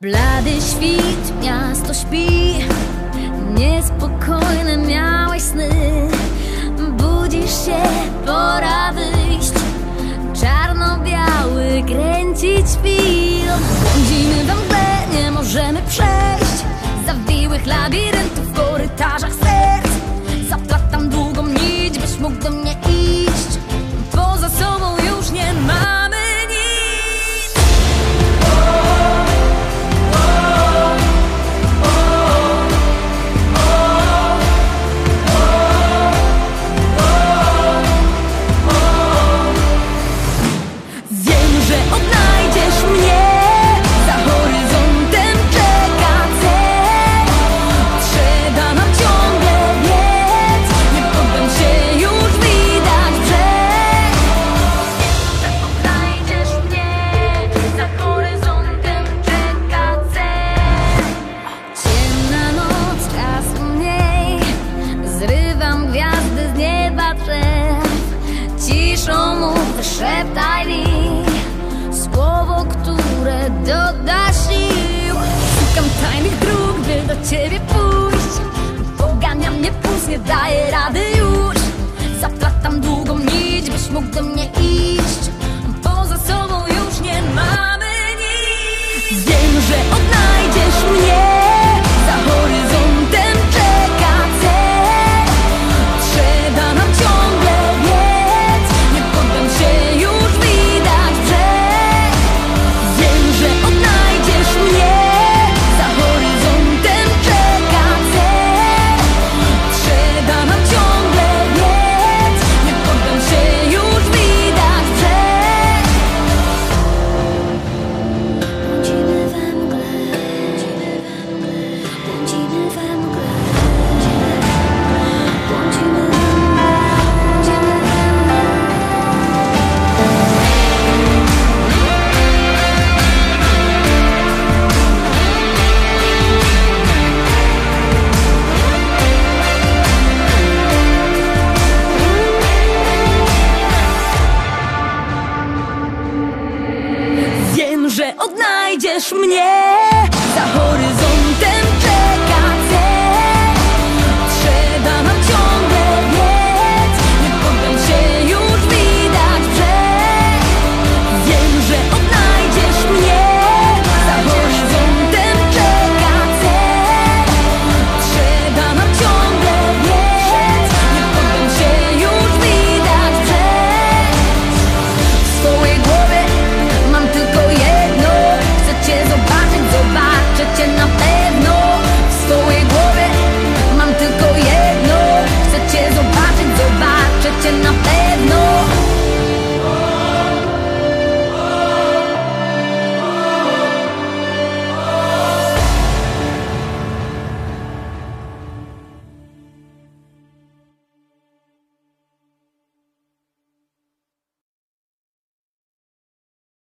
Blady świt, miasto śpi, niespokojne miałeś sny. Budzisz się, pora wyjść, czarno-biały kręcić film. Błądzimy we mgle, nie możemy przejść zawiłych labiryntów w korytarzach serc. Zaplatam długą nić, byś mógł do mnie iść. Poza sobą już nie mamy nic. Wiem, że odnajdziesz mnie. Za horyzontem czeka cel. Trzeba nam ciągle biec. Nie poddam się, już widać brzeg. Odnajdziesz mnie. Za horyzontem czeka cel. Ciemna noc, czas mniej. Zrywam gwiazdy z nieba drzew. Ciszą mu wyszeptaj mi słowo, które doda sił. Szukam tajnych dróg, by do ciebie pójść. Pogania mnie puls, nie daje rady już. Zaplatam długą nić, byś mógł do mnie iść. Poza sobą już nie mamy nic. Wiem, że odnajdziesz mnie. Za horyzontem czeka cel. Trzeba nam ciągle biec. Nie poddam się, już widać brzeg. Wiem, że odnajdziesz mnie. Za horyzontem czeka cel. Trzeba nam ciągle biec. Nie poddam się, już widać brzeg. Błądzimy we mgle. Błądzimy we mgle. Błądzimy we Wiem, że odnajdziesz mnie.